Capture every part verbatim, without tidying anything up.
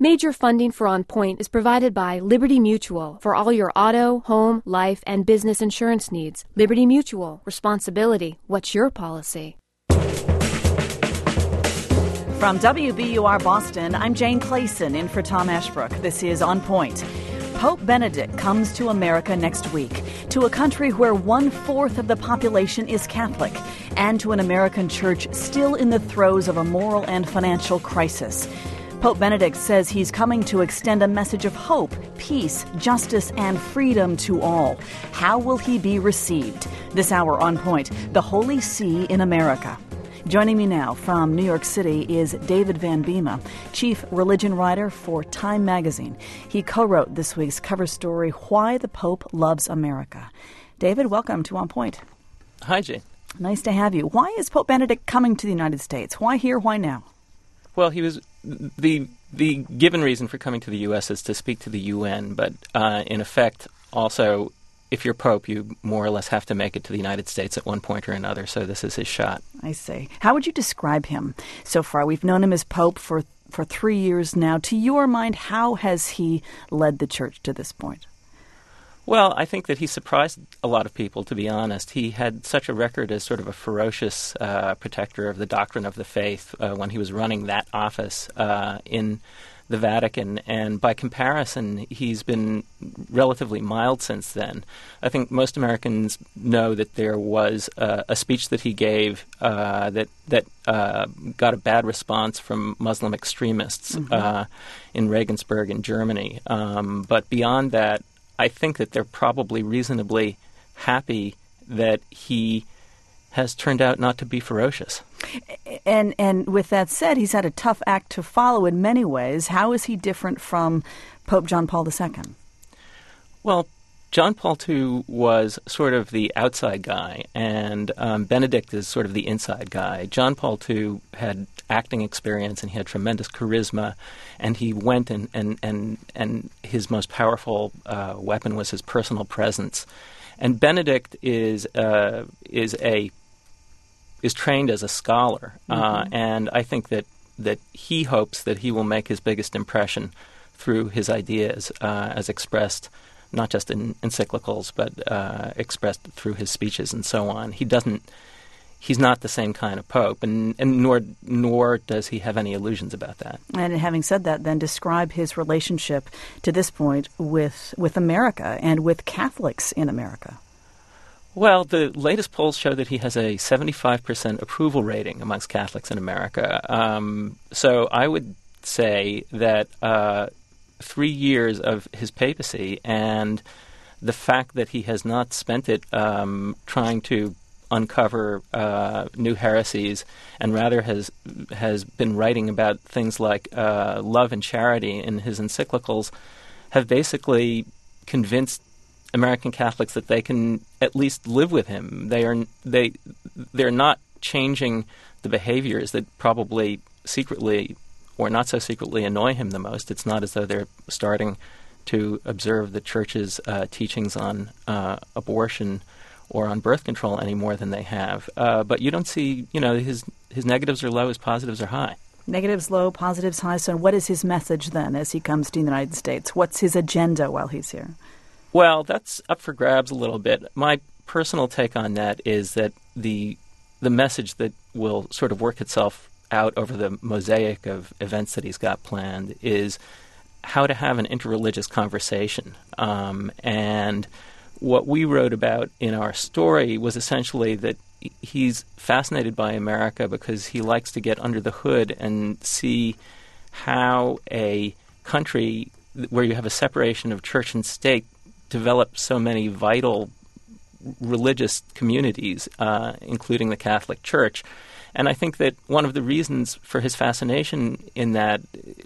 Major funding for On Point is provided by Liberty Mutual for all your auto, home, life, and business insurance needs. Liberty Mutual. Responsibility. What's your policy? From W B U R Boston, I'm Jane Clayson in for Tom Ashbrook. This is On Point. Pope Benedict comes to America next week, to a country where one-fourth of the population is Catholic, and to an American church still in the throes of a moral and financial crisis. Pope Benedict says he's coming to extend a message of hope, peace, justice, and freedom to all. How will he be received? This hour on Point, the Holy See in America. Joining me now from New York City is David Van Bema, chief religion writer for Time magazine. He co-wrote this week's cover story, Why the Pope Loves America. David, welcome to On Point. Hi, Jane. Nice to have you. Why is Pope Benedict coming to the United States? Why here? Why now? Well, he was the the given reason for coming to the U S is to speak to the U N, but uh, in effect, also, if you're Pope, you more or less have to make it to the United States at one point or another, so this is his shot. I see. How would you describe him so far? We've known him as Pope for, for three years now. To your mind, how has he led the Church to this point? Well, I think that he surprised a lot of people, to be honest. He had such a record as sort of a ferocious uh, protector of the doctrine of the faith uh, when he was running that office uh, in the Vatican, and by comparison, he's been relatively mild since then. I think most Americans know that there was uh, a speech that he gave uh, that that uh, got a bad response from Muslim extremists mm-hmm. uh, in Regensburg in Germany. Um, but beyond that, I think that they're probably reasonably happy that he has turned out not to be ferocious. And and with that said, he's had a tough act to follow in many ways. How is he different from Pope John Paul the Second? Well, John Paul the Second was sort of the outside guy, and um, Benedict is sort of the inside guy. John Paul the Second had acting experience, and he had tremendous charisma, and he went and, and, and, and his most powerful uh, weapon was his personal presence. And Benedict is uh, is a is trained as a scholar, mm-hmm. uh, and I think that, that he hopes that he will make his biggest impression through his ideas uh, as expressed not just in encyclicals, but uh, expressed through his speeches and so on. He doesn't. He's not the same kind of pope, and, and nor nor does he have any illusions about that. And having said that, then describe his relationship to this point with with America and with Catholics in America. Well, the latest polls show that he has a seventy-five percent approval rating amongst Catholics in America. Um, so I would say that uh, three years of his papacy and the fact that he has not spent it um, trying to uncover uh, new heresies, and rather has has been writing about things like uh, love and charity in his encyclicals, have basically convinced American Catholics that they can at least live with him. They are they they're not changing the behaviors that probably secretly or not so secretly annoy him the most. It's not as though they're starting to observe the Church's uh, teachings on uh, abortion or on birth control any more than they have. Uh, but you don't see, you know, his his negatives are low, his positives are high. Negatives low, positives high. So what is his message then as he comes to the United States? What's his agenda while he's here? Well, that's up for grabs a little bit. My personal take on that is that the the message that will sort of work itself out over the mosaic of events that he's got planned is how to have an interreligious conversation. Um, and what we wrote about in our story was essentially that he's fascinated by America because he likes to get under the hood and see how a country where you have a separation of church and state develop so many vital religious communities, uh, including the Catholic Church. And I think that one of the reasons for his fascination in that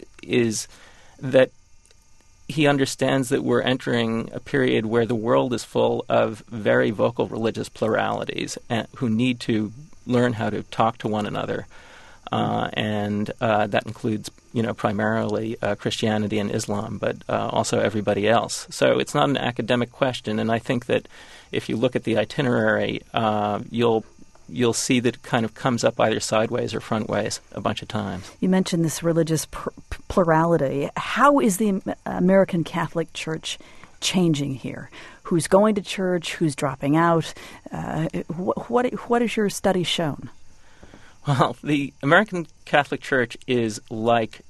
is that he understands that we're entering a period where the world is full of very vocal religious pluralities and, who need to learn how to talk to one another. Uh, and uh, that includes, you know, primarily uh, Christianity and Islam, but uh, also everybody else. So it's not an academic question, and I think that if you look at the itinerary, uh, you'll you'll see that it kind of comes up either sideways or front ways a bunch of times. You mentioned this religious pr- plurality. How is the American Catholic Church changing here? Who's going to church? Who's dropping out? Uh, what, what what has your study shown? Well, the American Catholic Church is like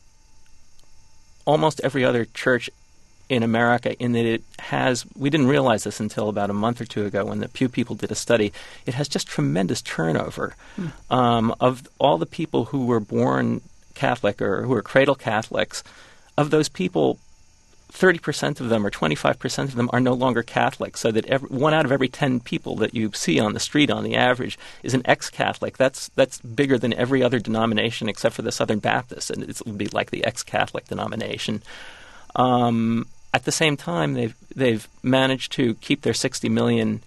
almost every other church in America in that it has, we didn't realize this until about a month or two ago when the Pew people did a study, it has just tremendous turnover. Mm. Um, of all the people who were born Catholic or who are cradle Catholics, of those people, thirty percent of them or twenty-five percent of them are no longer Catholic, so that every, one out of every ten people that you see on the street on the average is an ex-Catholic. That's that's bigger than every other denomination except for the Southern Baptists, and it would be like the ex-Catholic denomination. Um, at the same time, they've they've managed to keep their sixty million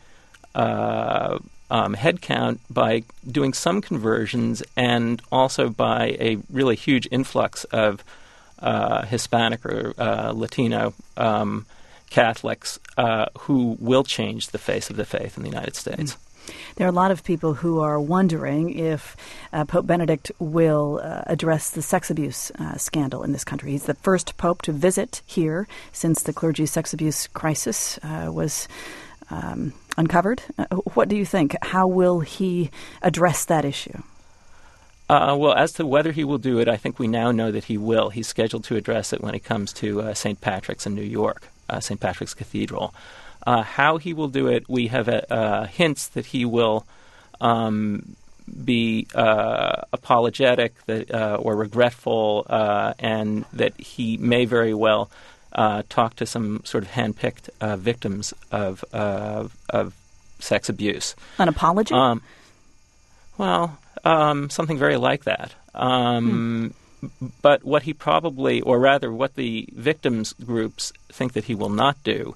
uh, um, head count by doing some conversions and also by a really huge influx of Uh, Hispanic or uh, Latino um, Catholics uh, who will change the face of the faith in the United States. There are a lot of people who are wondering if uh, Pope Benedict will uh, address the sex abuse uh, scandal in this country. He's the first pope to visit here since the clergy sex abuse crisis uh, was um, uncovered. Uh, what do you think? How will he address that issue? Uh, well, as to whether he will do it, I think we now know that he will. He's scheduled to address it when he comes to uh, Saint Patrick's in New York, uh, Saint Patrick's Cathedral. Uh, how he will do it, we have uh, uh, hints that he will um, be uh, apologetic that, uh, or regretful, uh, and that he may very well uh, talk to some sort of hand-picked uh, victims of uh, of sex abuse. An apology? Um, well... Um, something very like that. Um, hmm. But what he probably, or rather what the victims groups think that he will not do,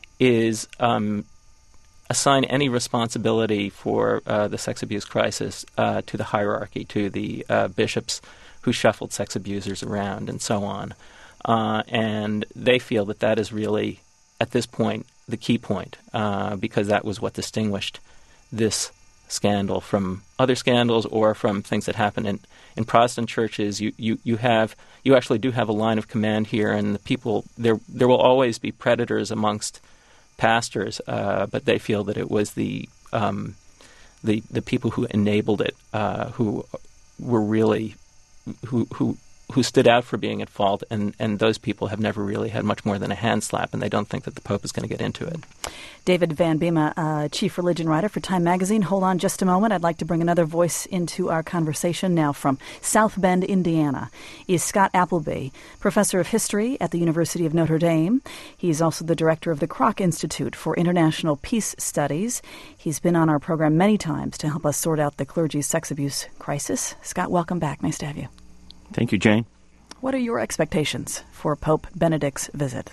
is um, assign any responsibility for uh, the sex abuse crisis uh, to the hierarchy, to the uh, bishops who shuffled sex abusers around and so on. Uh, and they feel that that is really, at this point, the key point, uh, because that was what distinguished this scandal from other scandals or from things that happen in, in Protestant churches. You, you, you have you actually do have a line of command here, and the people there there will always be predators amongst pastors, uh, but they feel that it was the um, the the people who enabled it uh, who were really who who who stood out for being at fault, and, and those people have never really had much more than a hand slap, and they don't think that the Pope is going to get into it. David Van Bema, uh, chief religion writer for Time Magazine. Hold on just a moment. I'd like to bring another voice into our conversation now from South Bend, Indiana, is Scott Appleby, professor of history at the University of Notre Dame. He's also the director of the Kroc Institute for International Peace Studies. He's been on our program many times to help us sort out the clergy's sex abuse crisis. Scott, welcome back. Nice to have you. Thank you, Jane. What are your expectations for Pope Benedict's visit?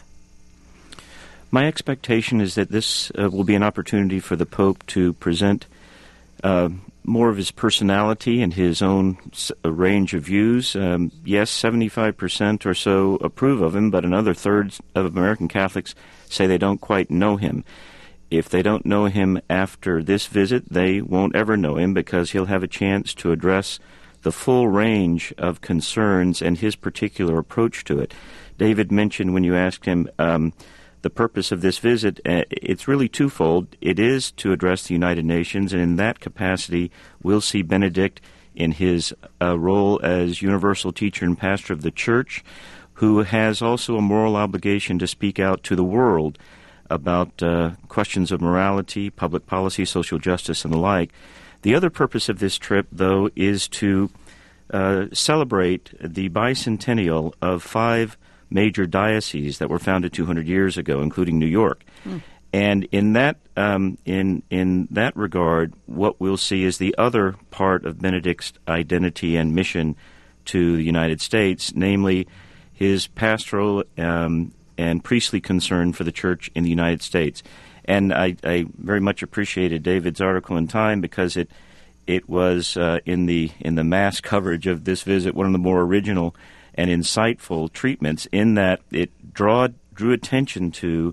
My expectation is that this uh, will be an opportunity for the Pope to present uh, more of his personality and his own s- range of views. Um, yes, seventy-five percent or so approve of him, but another third of American Catholics say they don't quite know him. If they don't know him after this visit, they won't ever know him, because he'll have a chance to address the full range of concerns and his particular approach to it. David mentioned when you asked him um, the purpose of this visit, uh, it's really twofold. It is to address the United Nations, and in that capacity, we'll see Benedict in his uh, role as universal teacher and pastor of the Church, who has also a moral obligation to speak out to the world about uh, questions of morality, public policy, social justice, and the like. The other purpose of this trip, though, is to uh, celebrate the bicentennial of five major dioceses that were founded two hundred years ago, including New York. Mm. And in that um, in in that regard, what we'll see is the other part of Benedict's identity and mission to the United States, namely his pastoral um, and priestly concern for the Church in the United States. And I, I very much appreciated David's article in Time, because it it was uh, in the in the mass coverage of this visit one of the more original and insightful treatments, in that it draw, drew attention to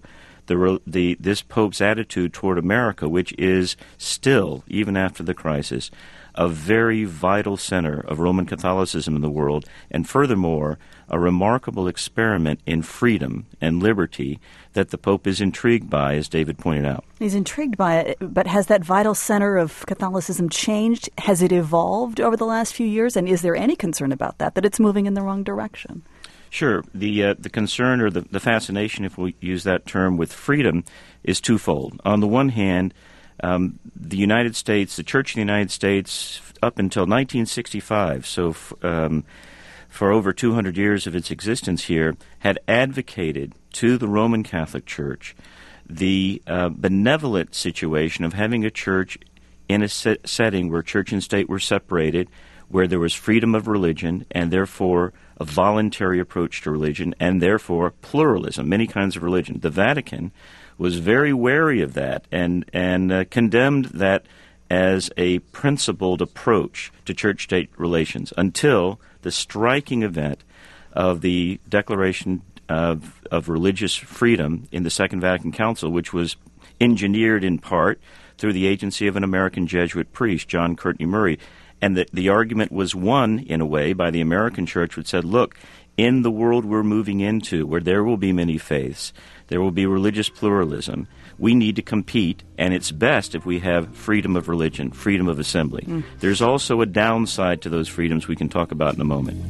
the the this Pope's attitude toward America, which is still, even after the crisis, a very vital center of Roman Catholicism in the world, and furthermore, a remarkable experiment in freedom and liberty that the Pope is intrigued by, as David pointed out. He's intrigued by it, but has that vital center of Catholicism changed? Has it evolved over the last few years? And is there any concern about that, that it's moving in the wrong direction? Sure. The uh, the concern or the, the fascination, if we use that term, with freedom is twofold. On the one hand, um, the United States, the Church of the United States, up until nineteen sixty-five, so f- um, for over two hundred years of its existence here, had advocated to the Roman Catholic Church the uh, benevolent situation of having a church in a set- setting where church and state were separated, where there was freedom of religion, and therefore a voluntary approach to religion, and therefore pluralism, many kinds of religion. The Vatican was very wary of that and, and uh, condemned that as a principled approach to church-state relations until the striking event of the Declaration of, of Religious Freedom in the Second Vatican Council, which was engineered in part through the agency of an American Jesuit priest, John Courtney Murray. And the, the argument was won, in a way, by the American church, which said, look, in the world we're moving into, where there will be many faiths, there will be religious pluralism, we need to compete, and it's best if we have freedom of religion, freedom of assembly. Mm. There's also a downside to those freedoms we can talk about in a moment.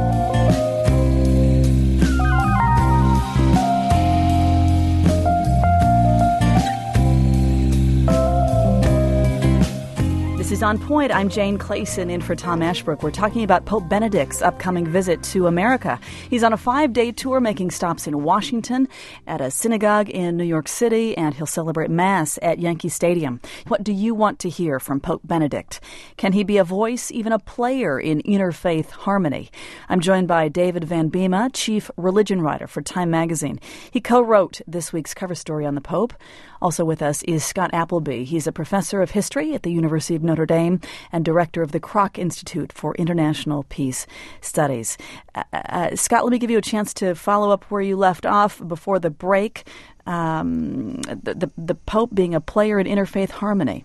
This is On Point. I'm Jane Clayson in for Tom Ashbrook. We're talking about Pope Benedict's upcoming visit to America. He's on a five-day tour making stops in Washington, at a synagogue in New York City, and he'll celebrate Mass at Yankee Stadium. What do you want to hear from Pope Benedict? Can he be a voice, even a player in interfaith harmony? I'm joined by David Van Bema, chief religion writer for Time magazine. He co-wrote this week's cover story on the Pope. Also with us is Scott Appleby. He's a professor of history at the University of Notre Dame and director of the Kroc Institute for International Peace Studies. Uh, uh, Scott, let me give you a chance to follow up where you left off before the break. Um, the, the, the Pope being a player in interfaith harmony.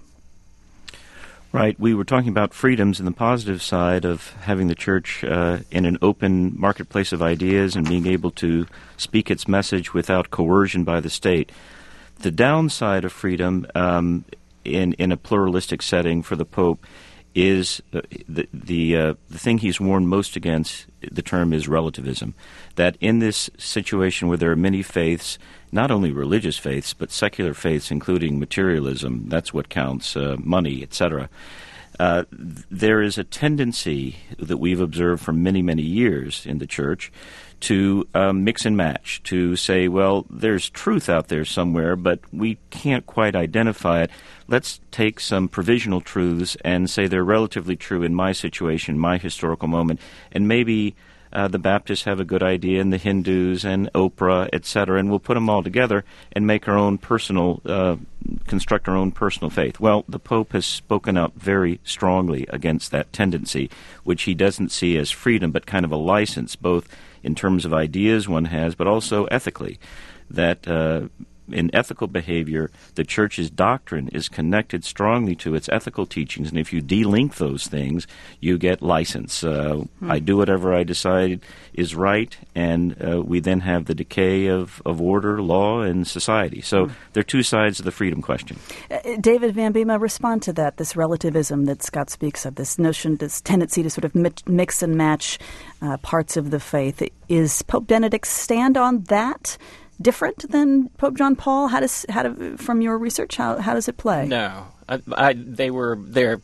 Right. We were talking about freedoms and the positive side of having the church uh, in an open marketplace of ideas and being able to speak its message without coercion by the state. The downside of freedom um, in in a pluralistic setting for the Pope is uh, the the, uh, the thing he's warned most against. The term is relativism. That in this situation where there are many faiths, not only religious faiths but secular faiths, including materialism, that's what counts, uh, money, et cetera. Uh, there is a tendency that we've observed for many, many years in the church to um, mix and match, to say, well, there's truth out there somewhere, but we can't quite identify it. Let's take some provisional truths and say they're relatively true in my situation, my historical moment, and maybe uh, the Baptists have a good idea, and the Hindus and Oprah, et cetera, and we'll put them all together and make our own personal, uh, construct our own personal faith. Well, the Pope has spoken out very strongly against that tendency, which he doesn't see as freedom, but kind of a license, both in terms of ideas one has, but also ethically, that uh, in ethical behavior, the Church's doctrine is connected strongly to its ethical teachings, and if you delink those things, you get license. Uh, hmm. I do whatever I decide is right, and uh, we then have the decay of, of order, law, and society. So hmm. there are two sides of the freedom question. Uh, David Van Bema, respond to that, this relativism that Scott speaks of, this notion, this tendency to sort of mix and match uh, parts of the faith. Is Pope Benedict's stand on that different than Pope John Paul? How does, how do, from your research, how how does it play? No, I, I, they were there.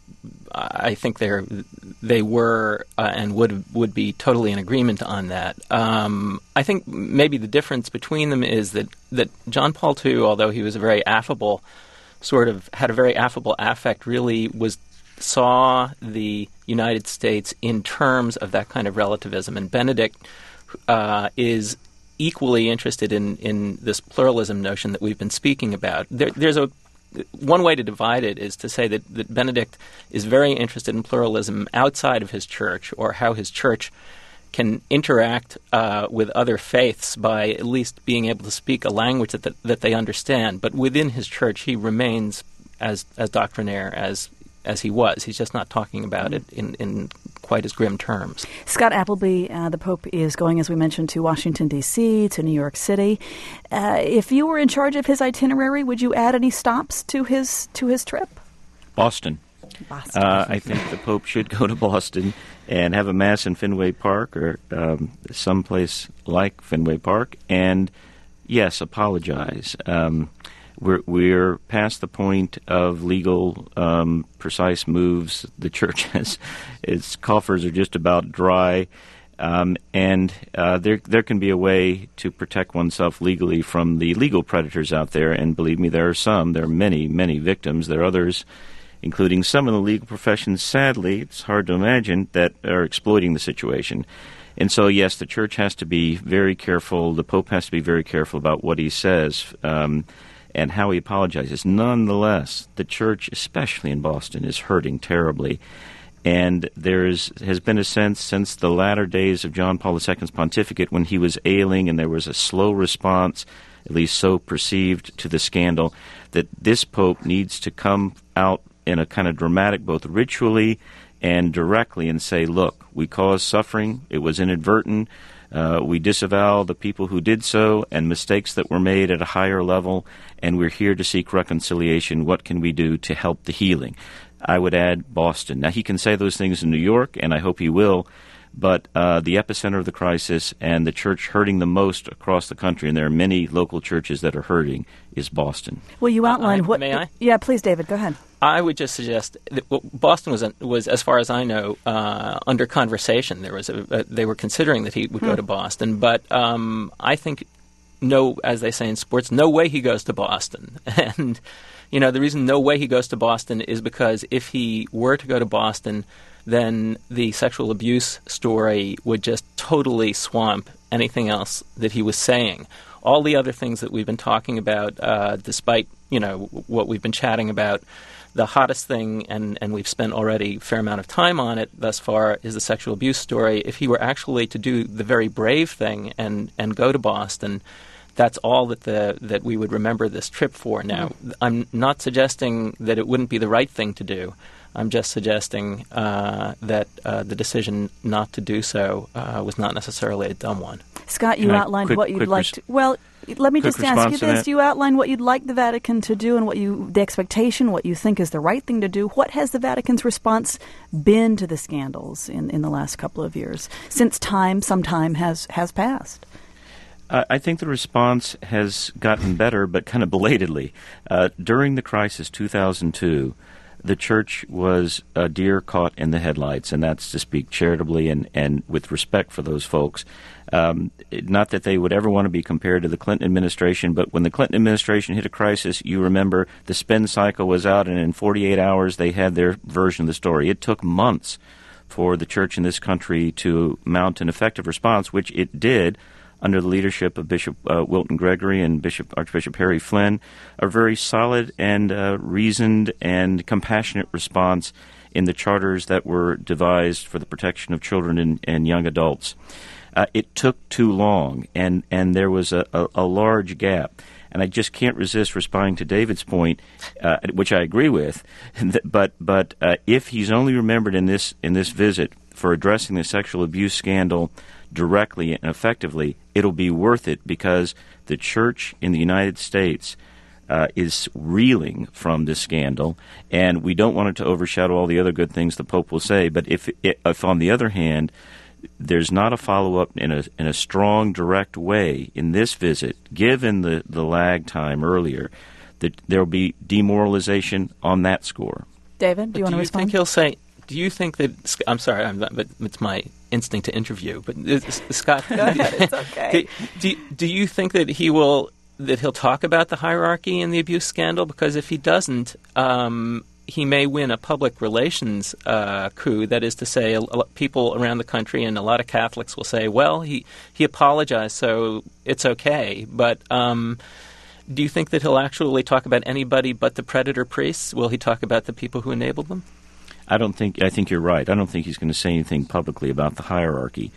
I think they're they were uh, and would would be totally in agreement on that. Um, I think maybe the difference between them is that that John Paul the Second, although he was a very affable, sort of had a very affable affect, really was saw the United States in terms of that kind of relativism, and Benedict uh, is equally interested in, in this pluralism notion that we've been speaking about. There, there's a one way to divide it is to say that, that Benedict is very interested in pluralism outside of his church, or how his church can interact uh, with other faiths by at least being able to speak a language that, that that they understand. But within his church, he remains as as doctrinaire as as he was. He's just not talking about it in, in quite as grim terms. Scott Appleby, uh, the Pope is going, as we mentioned, to Washington, D C, to New York City. Uh, if you were in charge of his itinerary, would you add any stops to his to his trip? Boston. Boston. Uh, I think the Pope should go to Boston and have a Mass in Fenway Park or um, someplace like Fenway Park, and, yes, apologize. Um, we're, we're past the point of legal, um, precise moves. The Church has its coffers are just about dry, um, and uh, there there can be a way to protect oneself legally from the legal predators out there, and believe me, there are some. There are many, many victims. There are others, including some in the legal profession, sadly, it's hard to imagine, that are exploiting the situation. And so, yes, the Church has to be very careful. The Pope has to be very careful about what he says um, and how he apologizes. Nonetheless, the Church, especially in Boston, is hurting terribly. And there is, has been a sense since the latter days of John Paul the Second's pontificate, when he was ailing and there was a slow response, at least so perceived, to the scandal, that this Pope needs to come out in a kind of dramatic, both ritually and directly, and say, look, we caused suffering, it was inadvertent, uh, we disavow the people who did so and mistakes that were made at a higher level, and we're here to seek reconciliation. What can we do to help the healing? I would add Boston. Now, he can say those things in New York, and I hope he will, but uh, the epicenter of the crisis and the church hurting the most across the country, and there are many local churches that are hurting, is Boston. Well, you outlined uh, I, what... May I? Yeah, please, David, go ahead. I would just suggest that well, Boston was, was, as far as I know, uh, under conversation. There was a, a, they were considering that he would hmm. go to Boston, but um, I think, no, as they say in sports, no way he goes to Boston. And, you know, the reason no way he goes to Boston is because if he were to go to Boston, then the sexual abuse story would just totally swamp anything else that he was saying. All the other things that we've been talking about, uh, despite, you know, what we've been chatting about, the hottest thing, and, and we've spent already a fair amount of time on it thus far, is the sexual abuse story. If he were actually to do the very brave thing and, and go to Boston, that's all that the that we would remember this trip for. Now, mm-hmm. I'm not suggesting that it wouldn't be the right thing to do. I'm just suggesting uh, that uh, the decision not to do so uh, was not necessarily a dumb one. Scott, you Can outlined quick, what you'd quick like res- to... Well, let me quick just ask you this. That. You outlined what you'd like the Vatican to do and what you the expectation, what you think is the right thing to do. What has the Vatican's response been to the scandals in, in the last couple of years, since time, some time has, has passed? I think the response has gotten better, but kind of belatedly. Uh, during the crisis two thousand two, the Church was a deer caught in the headlights, and that's to speak charitably and, and with respect for those folks. Um, not that they would ever want to be compared to the Clinton administration, but when the Clinton administration hit a crisis, you remember the spin cycle was out, and in forty-eight hours they had their version of the story. It took months for the Church in this country to mount an effective response, which it did, under the leadership of Bishop uh, Wilton Gregory and Bishop Archbishop Harry Flynn, a very solid and uh, reasoned and compassionate response in the charters that were devised for the protection of children and, and young adults. Uh, it took too long, and, and there was a, a, a large gap. And I just can't resist responding to David's point, uh, which I agree with. But but uh, if he's only remembered in this in this visit for addressing the sexual abuse scandal directly and effectively, it'll be worth it, because the Church in the United States uh, is reeling from this scandal, and we don't want it to overshadow all the other good things the Pope will say. But if, if on the other hand, there's not a follow-up in a in a strong, direct way in this visit, given the, the lag time earlier, that there will be demoralization on that score. David, do you but want to do you respond? Think he'll say? Do you think that? I'm sorry, I'm not, but it's my instinct to interview. But uh, Scott, go ahead, it's okay. do, do you think that he will that he'll talk about the hierarchy in the abuse scandal? Because if he doesn't, um, he may win a public relations uh, coup. That is to say, a, a, people around the country and a lot of Catholics will say, well, he, he apologized, so it's okay. But um, do you think that he'll actually talk about anybody but the predator priests? Will he talk about the people who enabled them? I don't think, I think you're right. I don't think he's going to say anything publicly about the hierarchy.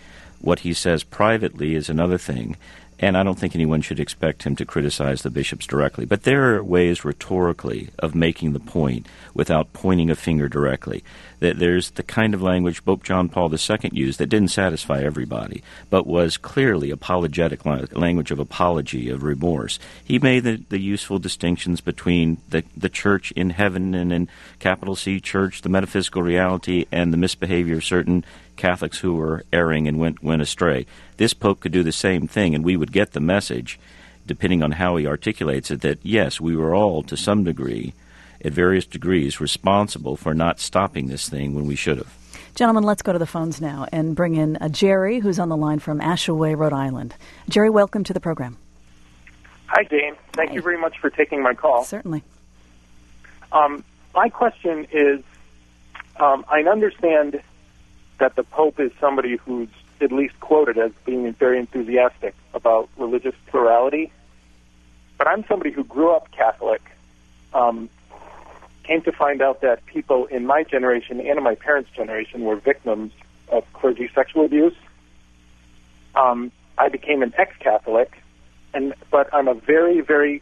What he says privately is another thing. And I don't think anyone should expect him to criticize the bishops directly. But there are ways rhetorically of making the point without pointing a finger directly. That there's the kind of language Pope John Paul the Second used that didn't satisfy everybody, but was clearly apologetic language of apology, of remorse. He made the, the useful distinctions between the, the church in heaven and in capital C church, the metaphysical reality, and the misbehavior of certain Catholics who were erring and went, went astray. This Pope could do the same thing, and we would get the message, depending on how he articulates it, that yes, we were all, to some degree, at various degrees, responsible for not stopping this thing when we should have. Gentlemen, let's go to the phones now and bring in uh, Jerry, who's on the line from Ashaway, Rhode Island. Jerry, welcome to the program. Hi, Jane. Thank Hi. you very much for taking my call. Certainly. Um, my question is, um, I understand that the Pope is somebody who's at least quoted as being very enthusiastic about religious plurality, but I'm somebody who grew up Catholic, um, came to find out that people in my generation and in my parents' generation were victims of clergy sexual abuse. Um, I became an ex-Catholic, and but I'm a very, very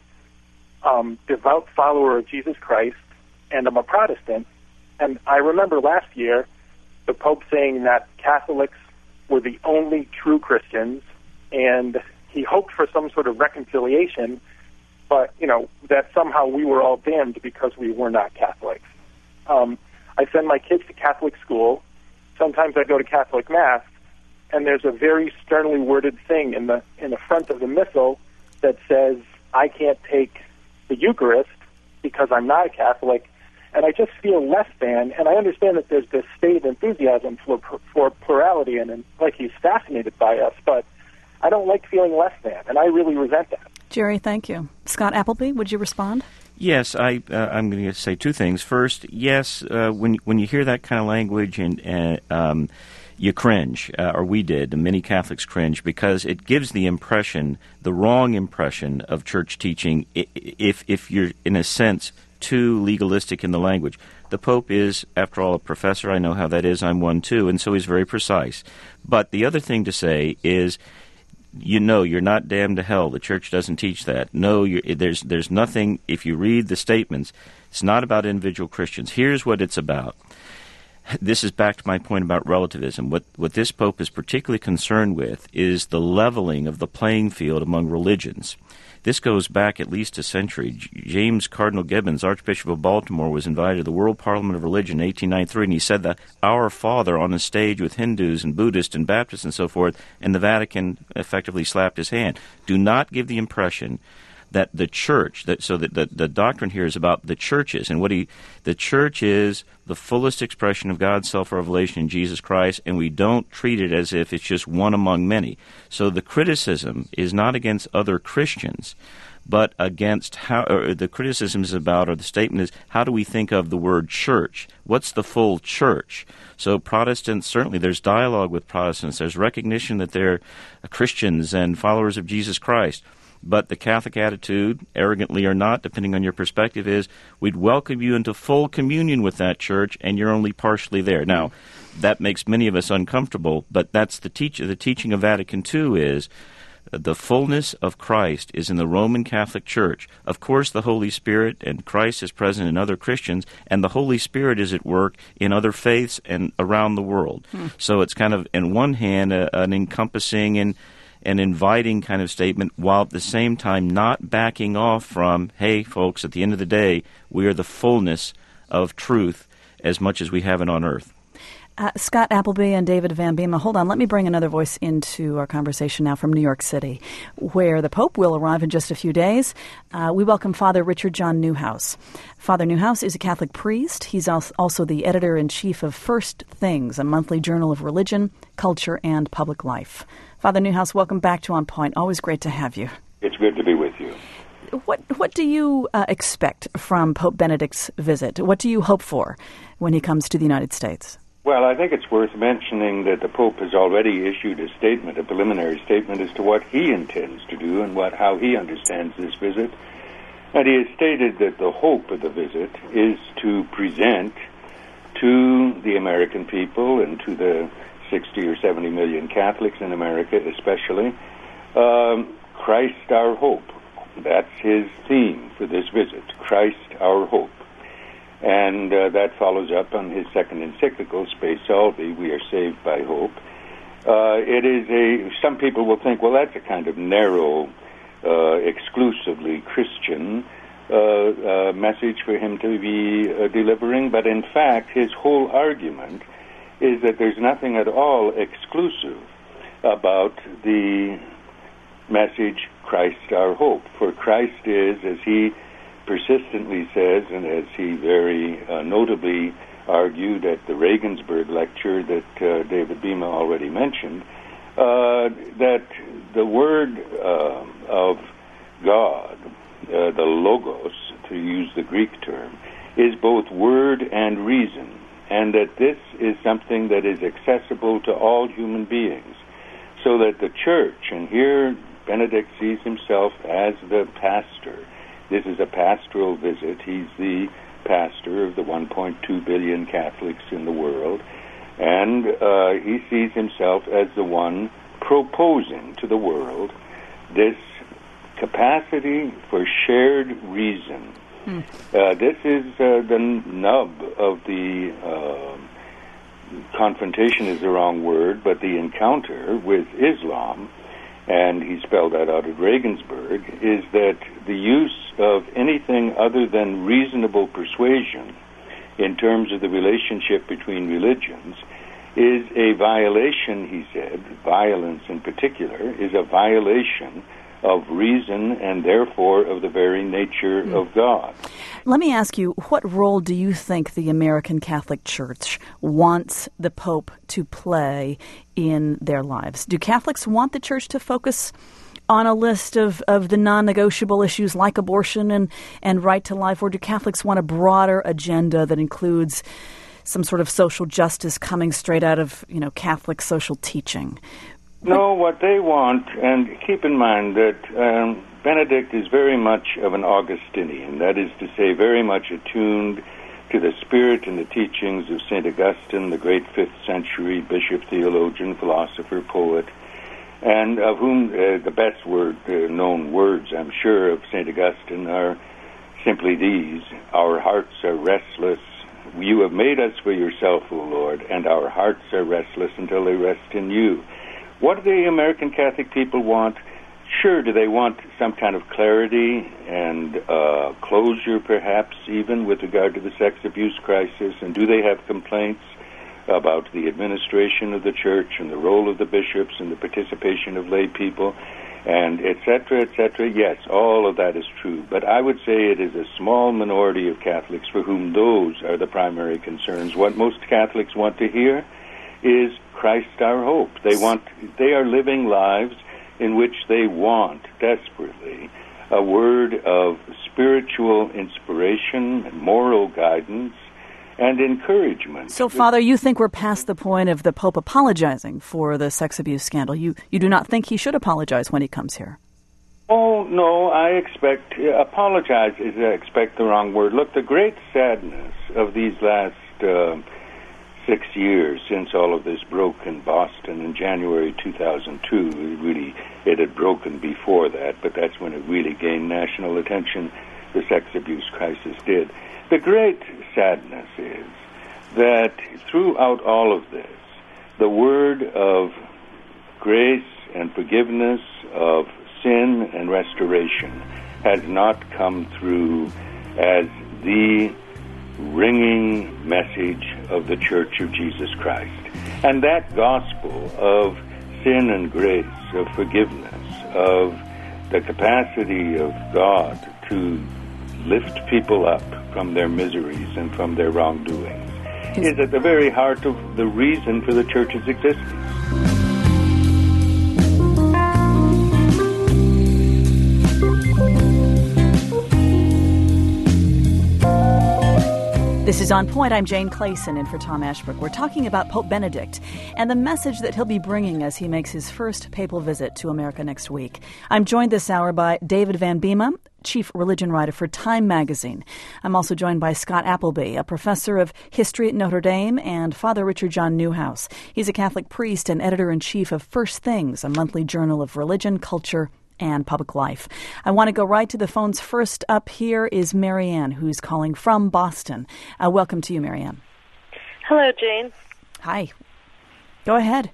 um, devout follower of Jesus Christ, and I'm a Protestant. And I remember last year the Pope saying that Catholics were the only true Christians, and he hoped for some sort of reconciliation, but, you know, that somehow we were all damned because we were not Catholics. Um, I send my kids to Catholic school. Sometimes I go to Catholic Mass, and there's a very sternly worded thing in the in the front of the missal that says, I can't take the Eucharist because I'm not a Catholic, and I just feel less than. And I understand that there's this stated enthusiasm for for plurality, and, and like he's fascinated by us, but I don't like feeling less than, and I really resent that. Jerry, thank you. Scott Appleby, would you respond? Yes, I, uh, I'm going to say two things. First, yes, uh, when when you hear that kind of language, and uh, um, you cringe, uh, or we did, and many Catholics cringe, because it gives the impression, the wrong impression of church teaching, if if you're, in a sense, too legalistic in the language. The Pope is, after all, a professor. I know how that is. I'm one, too, and so he's very precise. But the other thing to say is, you know, you're not damned to hell. The Church doesn't teach that. No, you're, there's there's nothing. If you read the statements, it's not about individual Christians. Here's what it's about. This is back to my point about relativism. What what this Pope is particularly concerned with is the leveling of the playing field among religions. This goes back at least a century. James Cardinal Gibbons, Archbishop of Baltimore, was invited to the World Parliament of Religion in eighteen ninety-three, and he said that Our Father on a stage with Hindus and Buddhists and Baptists and so forth, and the Vatican effectively slapped his hand. Do not give the impression that the church, that so that the, the doctrine here is about the churches, and what he, the church is the fullest expression of God's self-revelation in Jesus Christ, and we don't treat it as if it's just one among many. So the criticism is not against other Christians, but against how, or the criticism is about, or the statement is, how do we think of the word church? What's the full church? So Protestants, certainly there's dialogue with Protestants. There's recognition that they're Christians and followers of Jesus Christ. But the Catholic attitude, arrogantly or not, depending on your perspective, is we'd welcome you into full communion with that church, and you're only partially there. Now, that makes many of us uncomfortable, but that's the teach- the teaching of Vatican Two is the fullness of Christ is in the Roman Catholic Church. Of course, the Holy Spirit and Christ is present in other Christians, and the Holy Spirit is at work in other faiths and around the world. Hmm. So it's kind of, in one hand, a, an encompassing and an inviting kind of statement, while at the same time not backing off from, hey, folks, at the end of the day, we are the fullness of truth as much as we have it on earth. Uh, Scott Appleby and David Van Bema, hold on. Let me bring another voice into our conversation now from New York City, where the Pope will arrive in just a few days. Uh, we welcome Father Richard John Newhouse. Father Newhouse is a Catholic priest. He's also the editor-in-chief of First Things, a monthly journal of religion, culture, and public life. Father Newhouse, welcome back to On Point. Always great to have you. It's good to be with you. What what do you uh, expect from Pope Benedict's visit? What do you hope for when he comes to the United States? Well, I think it's worth mentioning that the Pope has already issued a statement, a preliminary statement as to what he intends to do and what how he understands this visit. And he has stated that the hope of the visit is to present to the American people and to the sixty or seventy million Catholics in America especially. Um, Christ our hope. That's his theme for this visit, Christ our hope. And uh, that follows up on his second encyclical, Spe Salvi, We Are Saved by Hope. Uh, it is a, some people will think, well, that's a kind of narrow, uh, exclusively Christian uh, uh, message for him to be uh, delivering, but in fact, his whole argument is that there's nothing at all exclusive about the message, Christ our hope. For Christ is, as he persistently says, and as he very uh, notably argued at the Regensburg lecture that uh, David Bima already mentioned, uh, that the word uh, of God, uh, the logos, to use the Greek term, is both word and reason, and that this is something that is accessible to all human beings, so that the church, and here Benedict sees himself as the pastor. This is a pastoral visit. He's the pastor of the one point two billion Catholics in the world, and uh, he sees himself as the one proposing to the world this capacity for shared reason. Hmm. Uh, this is uh, the nub of the uh, confrontation is the wrong word, but the encounter with Islam, and he spelled that out at Regensburg, is that the use of anything other than reasonable persuasion in terms of the relationship between religions is a violation, he said, violence in particular, is a violation of reason and therefore of the very nature mm. of God. Let me ask you, what role do you think the American Catholic Church wants the Pope to play in their lives? Do Catholics want the Church to focus on a list of, of the non-negotiable issues like abortion and, and right to life, or do Catholics want a broader agenda that includes some sort of social justice coming straight out of, you know, Catholic social teaching? No, what they want, and keep in mind that um, Benedict is very much of an Augustinian, that is to say, very much attuned to the spirit and the teachings of Saint Augustine, the great fifth century bishop, theologian, philosopher, poet, and of whom uh, the best word, uh, known words, I'm sure, of Saint Augustine are simply these: our hearts are restless. You have made us for yourself, O Lord, and our hearts are restless until they rest in you. What do the American Catholic people want? Sure, do they want some kind of clarity and uh, closure, perhaps, even with regard to the sex abuse crisis? And do they have complaints about the administration of the church and the role of the bishops and the participation of lay people, and et cetera, et cetera? Yes, all of that is true. But I would say it is a small minority of Catholics for whom those are the primary concerns. What most Catholics want to hear is Christ our hope. They want, they are living lives in which they want desperately a word of spiritual inspiration, moral guidance, and encouragement. So, Father, you think we're past the point of the Pope apologizing for the sex abuse scandal? You you do not think he should apologize when he comes here? Oh, no, I expect, uh, apologize is, I expect the wrong word. Look, the great sadness of these last uh, six years since all of this broke in Boston in January two thousand two, it really, it had broken before that, but that's when it really gained national attention, the sex abuse crisis did. The great sadness is that throughout all of this, the word of grace and forgiveness, of sin and restoration, has not come through as the ringing message of the Church of Jesus Christ. And that gospel of sin and grace, of forgiveness, of the capacity of God to lift people up from their miseries and from their wrongdoings, is at the very heart of the reason for the Church's existence. This is On Point. I'm Jane Clayson in for Tom Ashbrook. We're talking about Pope Benedict and the message that he'll be bringing as he makes his first papal visit to America next week. I'm joined this hour by David Van Bima, chief religion writer for Time magazine. I'm also joined by Scott Appleby, a professor of history at Notre Dame, and Father Richard John Newhouse. He's a Catholic priest and editor-in-chief of First Things, a monthly journal of religion, culture, and public life. I want to go right to the phones. First up here is Marianne, who's calling from Boston. Uh, welcome to you, Marianne. Hello, Jane. Hi. Go ahead.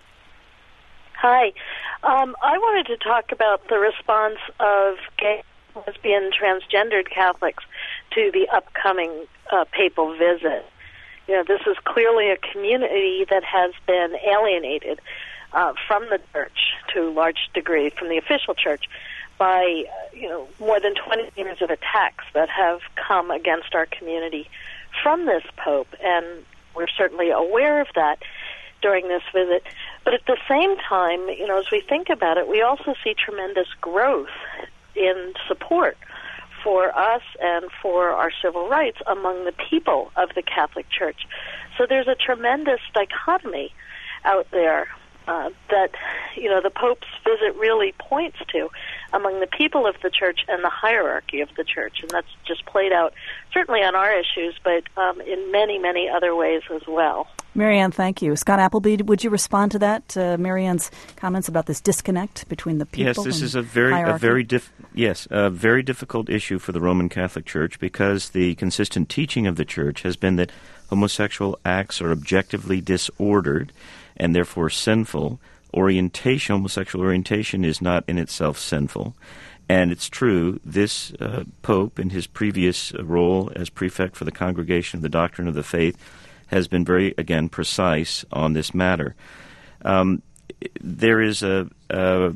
Hi. Um, I wanted to talk about the response of gay, lesbian, transgendered Catholics to the upcoming uh, papal visit. You know, this is clearly a community that has been alienated Uh, from the church to a large degree, from the official church, by, uh, you know, more than twenty years of attacks that have come against our community from this Pope. And we're certainly aware of that during this visit. But at the same time, you know, as we think about it, we also see tremendous growth in support for us and for our civil rights among the people of the Catholic Church. So there's a tremendous dichotomy out there Uh, that, you know, the Pope's visit really points to among the people of the Church and the hierarchy of the Church. And that's just played out certainly on our issues, but um, in many, many other ways as well. Marianne, thank you. Scott Appleby, would you respond to that, uh, Marianne's comments about this disconnect between the people yes, this and is a very, hierarchy? a very diff- yes, a very difficult issue for the Roman Catholic Church, because the consistent teaching of the Church has been that homosexual acts are objectively disordered and therefore sinful. Orientation, homosexual orientation, is not in itself sinful. And it's true, this uh, Pope, in his previous role as prefect for the Congregation of the Doctrine of the Faith, has been very, again, precise on this matter. Um, there is a, a,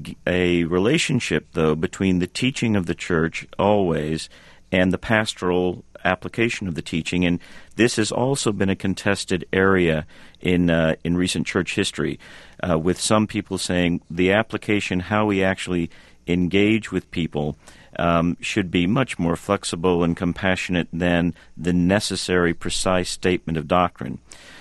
a relationship, though, between the teaching of the Church always and the pastoral application of the teaching, and this has also been a contested area in uh, in recent church history, uh, with some people saying the application, how we actually engage with people, um, should be much more flexible and compassionate than the necessary, precise statement of doctrine.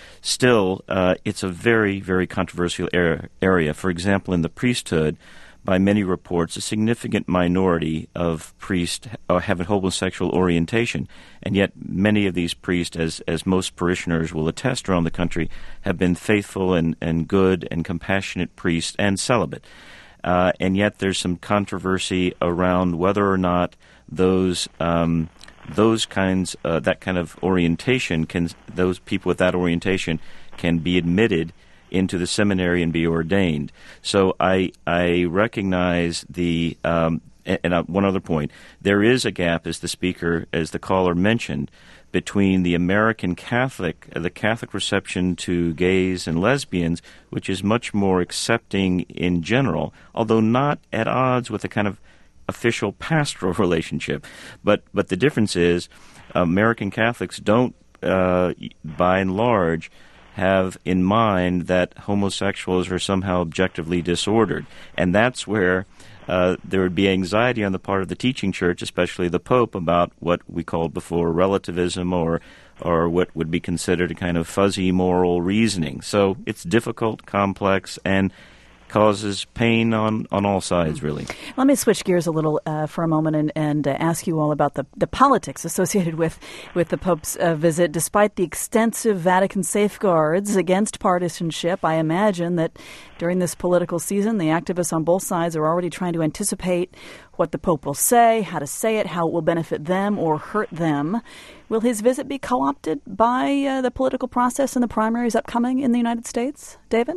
Still, uh, it's a very, very controversial er- area. For example, in the priesthood, by many reports, a significant minority of priests have a homosexual orientation, and yet many of these priests, as as most parishioners will attest around the country, have been faithful and, and good and compassionate priests and celibate. Uh, and yet there's some controversy around whether or not those um, those kinds, uh, that kind of orientation, can those people with that orientation can be admitted into the seminary and be ordained. So I I recognize the um, and uh, one other point, there is a gap, as the speaker, as the caller mentioned, between the American Catholic, uh, the Catholic reception to gays and lesbians, which is much more accepting in general, although not at odds with a kind of official pastoral relationship. But but the difference is, American Catholics don't, uh, by and large, have in mind that homosexuals are somehow objectively disordered. And that's where uh, there would be anxiety on the part of the teaching church, especially the Pope, about what we called before relativism, or or what would be considered a kind of fuzzy moral reasoning. So it's difficult, complex, and causes pain on, on all sides, really. Let me switch gears a little uh, for a moment and, and uh, ask you all about the, the politics associated with, with the Pope's uh, visit. Despite the extensive Vatican safeguards against partisanship, I imagine that during this political season, the activists on both sides are already trying to anticipate what the Pope will say, how to say it, how it will benefit them or hurt them. Will his visit be co-opted by uh, the political process in the primaries upcoming in the United States? David?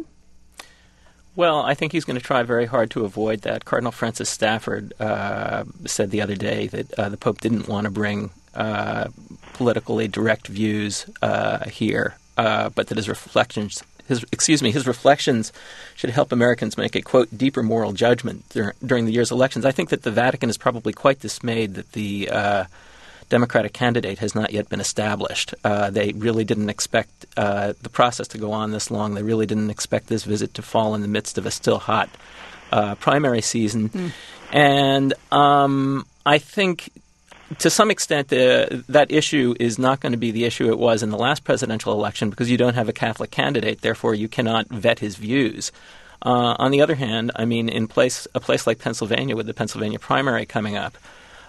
Well, I think he's going to try very hard to avoid that. Cardinal Francis Stafford uh, said the other day that uh, the Pope didn't want to bring uh, politically direct views uh, here, uh, but that his reflections, his excuse me, his reflections should help Americans make a, quote, deeper moral judgment dur- during the year's elections. I think that the Vatican is probably quite dismayed that the uh, Democratic candidate has not yet been established. Uh, they really didn't expect uh, the process to go on this long. They really didn't expect this visit to fall in the midst of a still hot uh, primary season. Mm. And um, I think to some extent uh, that issue is not going to be the issue it was in the last presidential election, because you don't have a Catholic candidate. Therefore, you cannot vet his views. Uh, on the other hand, I mean, in place a place like Pennsylvania, with the Pennsylvania primary coming up,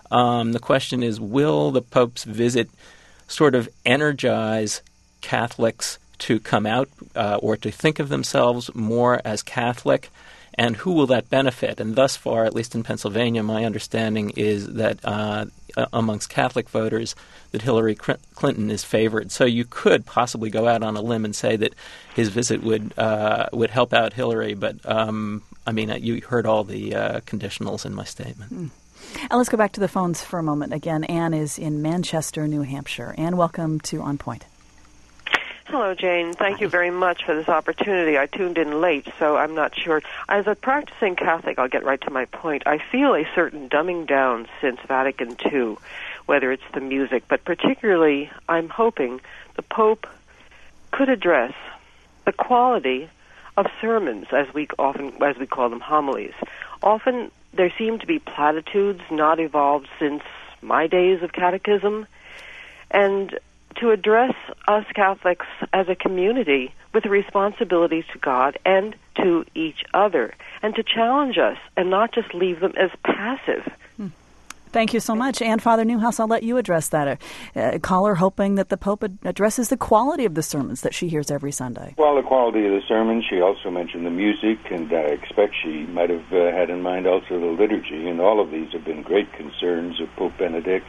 Um, the question is, will the Pope's visit sort of energize Catholics to come out uh, or to think of themselves more as Catholic? And who will that benefit? And thus far, at least in Pennsylvania, my understanding is that uh, amongst Catholic voters, that Hillary Clinton is favored. So you could possibly go out on a limb and say that his visit would uh, would help out Hillary. But, um, I mean, you heard all the uh, conditionals in my statement. Mm. Uh, let's go back to the phones for a moment. Again, Anne is in Manchester, New Hampshire. Anne, welcome to On Point. Hello, Jane. Thank you very much for this opportunity. I tuned in late, so I'm not sure. As a practicing Catholic, I'll get right to my point. I feel a certain dumbing down since Vatican Two, whether it's the music, but particularly I'm hoping the Pope could address the quality of sermons, as we often, as we call them, homilies. Often there seem to be platitudes not evolved since my days of catechism, and to address us Catholics as a community with a responsibility to God and to each other, and to challenge us and not just leave them as passive. Hmm. Thank you so much. And Father Newhouse, I'll let you address that. A caller hoping that the Pope addresses the quality of the sermons that she hears every Sunday. Well, the quality of the sermons. She also mentioned the music, and I expect she might have uh, had in mind also the liturgy, and all of these have been great concerns of Pope Benedict.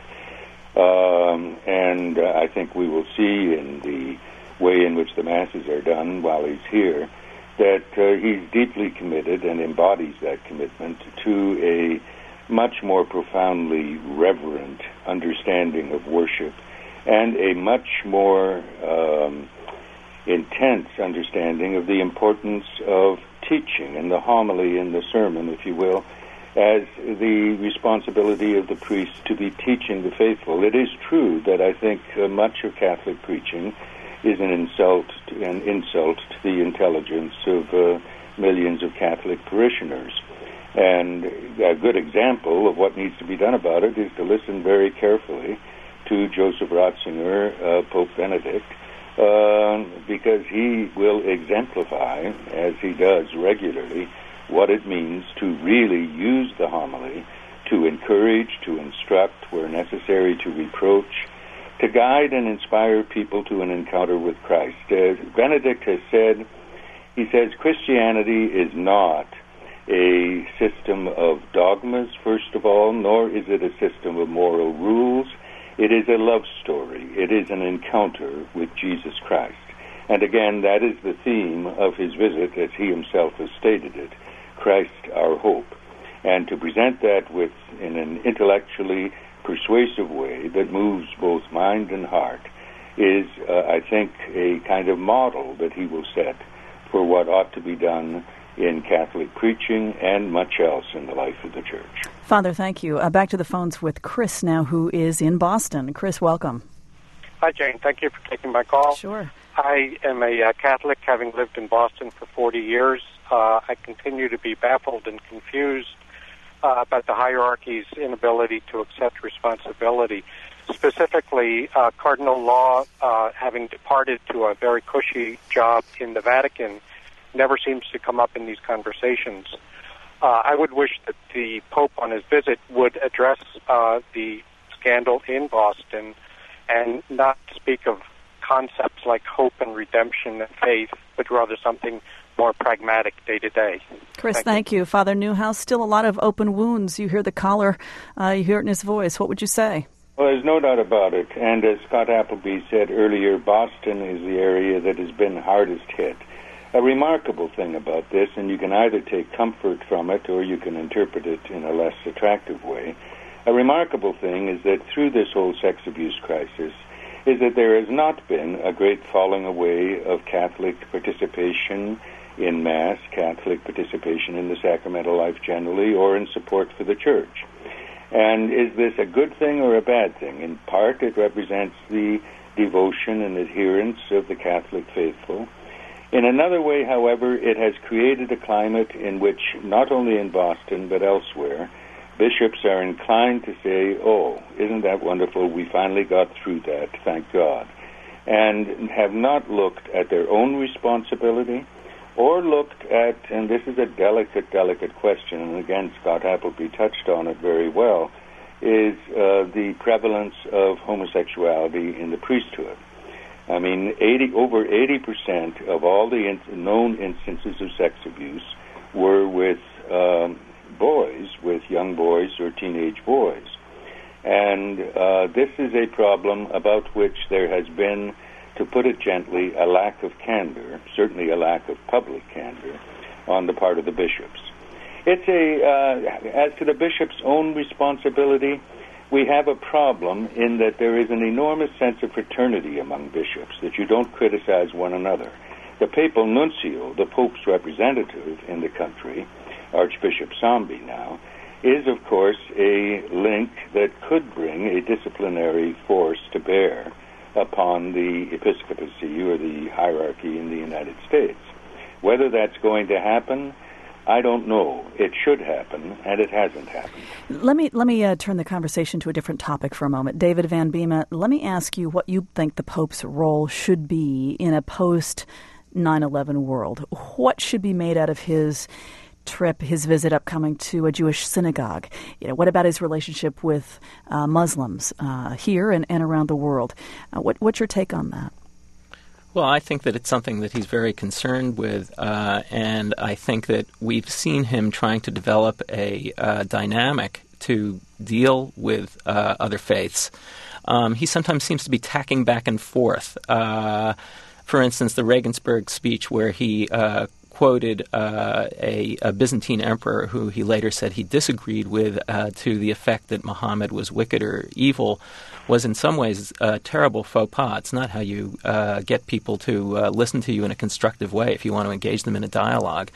Um, and uh, I think we will see in the way in which the Masses are done while he's here that uh, he's deeply committed and embodies that commitment to a much more profoundly reverent understanding of worship and a much more um, intense understanding of the importance of teaching and the homily and the sermon, if you will, as the responsibility of the priest to be teaching the faithful. It is true that I think uh, much of Catholic preaching is an insult, to, an insult to the intelligence of uh, millions of Catholic parishioners. And a good example of what needs to be done about it is to listen very carefully to Joseph Ratzinger, uh, Pope Benedict, uh, because he will exemplify, as he does regularly, what it means to really use the homily to encourage, to instruct, where necessary to reproach, to guide and inspire people to an encounter with Christ. As Benedict has said, he says, Christianity is not a system of dogmas, first of all, nor is it a system of moral rules. It is a love story. It is an encounter with Jesus Christ. And again, that is the theme of his visit, as he himself has stated it. Christ our hope, and to present that with in an intellectually persuasive way that moves both mind and heart is, uh, I think, a kind of model that he will set for what ought to be done in Catholic preaching and much else in the life of the Church. Father, thank you. Uh, back to the phones with Chris now, who is in Boston. Chris, welcome. Hi, Jane. Thank you for taking my call. Sure. I am a uh, Catholic, having lived in Boston for forty years. Uh, I continue to be baffled and confused uh, about the hierarchy's inability to accept responsibility. Specifically, uh, Cardinal Law, uh, having departed to a very cushy job in the Vatican, never seems to come up in these conversations. Uh, I would wish that the Pope on his visit would address uh, the scandal in Boston and not speak of concepts like hope and redemption and faith, but rather something more pragmatic day to day. Chris, thank, thank you. you. Father Newhouse, still a lot of open wounds. You hear the caller, uh, you hear it in his voice. What would you say? Well, there's no doubt about it. And as Scott Appleby said earlier, Boston is the area that has been hardest hit. A remarkable thing about this, and you can either take comfort from it or you can interpret it in a less attractive way. A remarkable thing is that through this whole sex abuse crisis, is that there has not been a great falling away of Catholic participation in Mass, Catholic participation in the sacramental life generally, or in support for the Church. And is this a good thing or a bad thing? In part, it represents the devotion and adherence of the Catholic faithful. In another way, however, it has created a climate in which, not only in Boston but elsewhere, bishops are inclined to say, oh, isn't that wonderful, we finally got through that, thank God, and have not looked at their own responsibility or looked at, and this is a delicate, delicate question, and again, Scott Appleby touched on it very well, is uh, the prevalence of homosexuality in the priesthood. I mean, eighty over eighty percent of all the in, known instances of sex abuse were with um, boys, with young boys or teenage boys. And uh, this is a problem about which there has been, to put it gently, a lack of candor, certainly a lack of public candor, on the part of the bishops. It's a, uh, as to the bishop's own responsibility, we have a problem in that there is an enormous sense of fraternity among bishops, that you don't criticize one another. The papal nuncio, the Pope's representative in the country, Archbishop Sambi now, is, of course, a link that could bring a disciplinary force to bear upon the episcopacy or the hierarchy in the United States. Whether that's going to happen, I don't know. It should happen, and it hasn't happened. Let me let me uh, turn the conversation to a different topic for a moment. David Van Bema, let me ask you what you think the Pope's role should be in a post nine eleven world. What should be made out of his trip, his visit upcoming to a Jewish synagogue? You know, what about his relationship with uh, Muslims uh, here and, and around the world? Uh, what, what's your take on that? Well, I think that it's something that he's very concerned with, uh, and I think that we've seen him trying to develop a uh, dynamic to deal with uh, other faiths. Um, he sometimes seems to be tacking back and forth. Uh, for instance, the Regensburg speech where he uh, quoted uh, a, a Byzantine emperor who he later said he disagreed with uh, to the effect that Muhammad was wicked or evil was in some ways a terrible faux pas. It's not how you uh, get people to uh, listen to you in a constructive way if you want to engage them in a dialogue.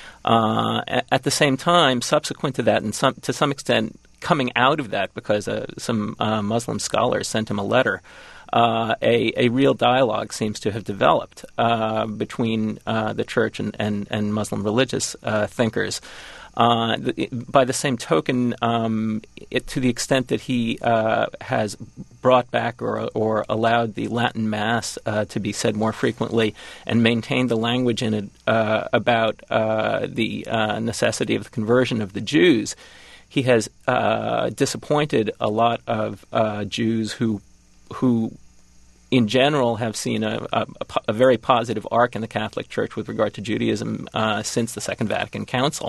Uh, at the same time, subsequent to that, and some, to some extent coming out of that because uh, some uh, Muslim scholars sent him a letter, Uh, a, a real dialogue seems to have developed uh, between uh, the church and, and, and Muslim religious uh, thinkers. Uh, the, by the same token, um, it, to the extent that he uh, has brought back or, or allowed the Latin Mass uh, to be said more frequently and maintained the language in it uh, about uh, the uh, necessity of the conversion of the Jews, he has uh, disappointed a lot of uh, Jews who who in general have seen a, a, a very positive arc in the Catholic Church with regard to Judaism uh, since the Second Vatican Council.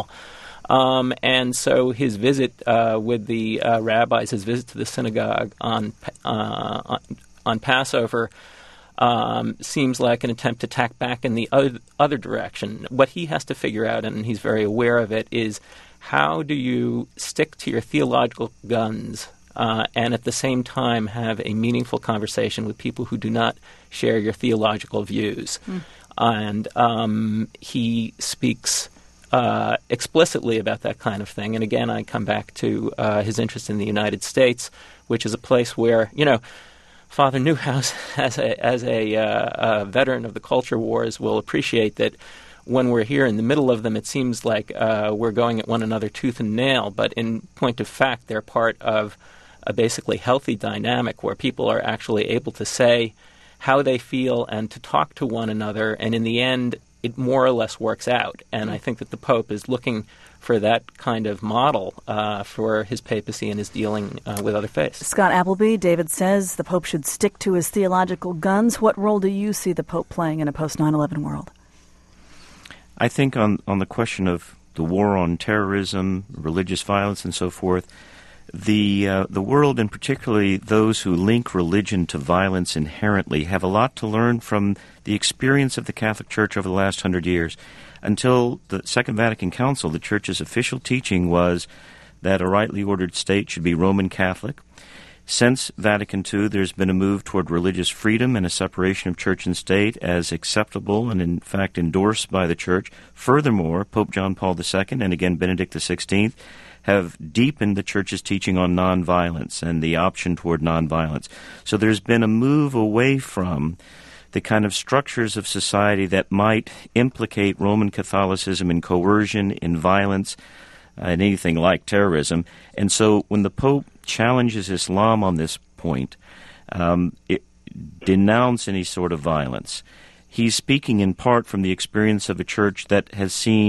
Um, and so his visit uh, with the uh, rabbis, his visit to the synagogue on uh, on, on Passover um, seems like an attempt to tack back in the other, other direction. What he has to figure out, and he's very aware of it, is how do you stick to your theological guns Uh, and at the same time have a meaningful conversation with people who do not share your theological views. Mm. And um, he speaks uh, explicitly about that kind of thing. And again, I come back to uh, his interest in the United States, which is a place where, you know, Father Newhouse, as a, as a, uh, a veteran of the culture wars, will appreciate that when we're here in the middle of them, it seems like uh, we're going at one another tooth and nail. But in point of fact, they're part of a basically healthy dynamic where people are actually able to say how they feel and to talk to one another, and in the end, it more or less works out. And I think that the Pope is looking for that kind of model uh, for his papacy and his dealing uh, with other faiths. Scott Appleby, David says the Pope should stick to his theological guns. What role do you see the Pope playing in a post nine eleven world? I think on, on the question of the war on terrorism, religious violence, and so forth, The uh, the world, and particularly those who link religion to violence inherently, have a lot to learn from the experience of the Catholic Church over the last hundred years. Until the Second Vatican Council, the Church's official teaching was that a rightly ordered state should be Roman Catholic. Since Vatican Two, there's been a move toward religious freedom and a separation of church and state as acceptable and, in fact, endorsed by the Church. Furthermore, Pope John Paul the Second and again Benedict the Sixteenth have deepened the Church's teaching on nonviolence and the option toward nonviolence. So there's been a move away from the kind of structures of society that might implicate Roman Catholicism in coercion, in violence, uh, and anything like terrorism. And so when the Pope challenges Islam on this point, um, it, denounce any sort of violence, he's speaking in part from the experience of a church that has seen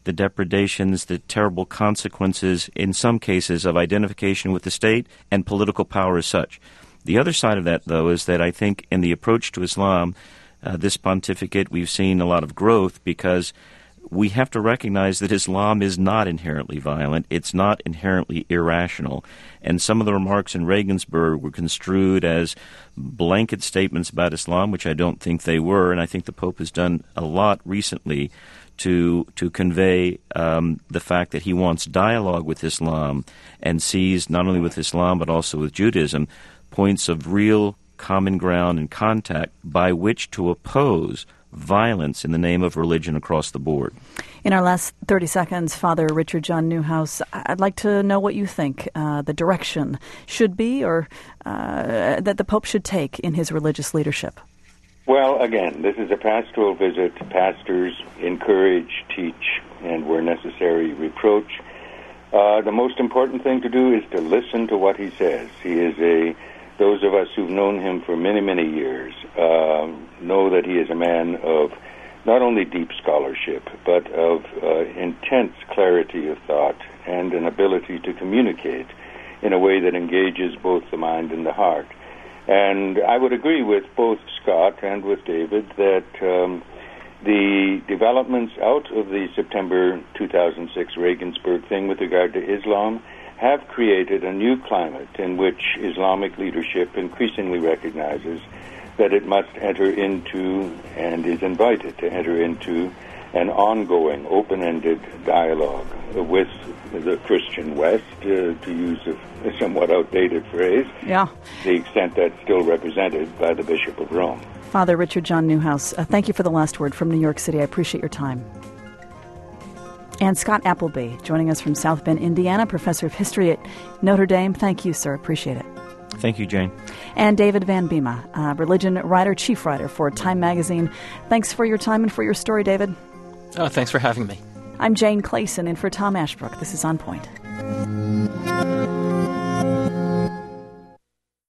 the depredations, the terrible consequences, in some cases, of identification with the state and political power as such. The other side of that, though, is that I think in the approach to Islam, uh, this pontificate, we've seen a lot of growth because we have to recognize that Islam is not inherently violent. It's not inherently irrational. And some of the remarks in Regensburg were construed as blanket statements about Islam, which I don't think they were. And I think the Pope has done a lot recently to to convey um, the fact that he wants dialogue with Islam and sees, not only with Islam but also with Judaism, points of real common ground and contact by which to oppose violence in the name of religion across the board. In our last thirty seconds, Father Richard John Neuhaus, I'd like to know what you think uh, the direction should be or uh, that the Pope should take in his religious leadership. Well, again, this is a pastoral visit. Pastors encourage, teach, and where necessary, reproach. Uh, the most important thing to do is to listen to what he says. He is a Those of us who've known him for many, many years uh, know that he is a man of not only deep scholarship, but of uh, intense clarity of thought and an ability to communicate in a way that engages both the mind and the heart. And I would agree with both Scott and with David that um, the developments out of the September two thousand six Regensburg thing with regard to Islam have created a new climate in which Islamic leadership increasingly recognizes that it must enter into and is invited to enter into an ongoing, open-ended dialogue with the Christian West, uh, to use a, a somewhat outdated phrase, yeah. the extent that's still represented by the Bishop of Rome. Father Richard John Neuhaus, uh, thank you for the last word from New York City. I appreciate your time. And Scott Appleby, joining us from South Bend, Indiana, professor of history at Notre Dame. Thank you, sir. Appreciate it. Thank you, Jane. And David Van Bema, uh, religion writer, chief writer for Time Magazine. Thanks for your time and for your story, David. Oh, thanks for having me. I'm Jane Clayson, in for Tom Ashbrook. This is On Point.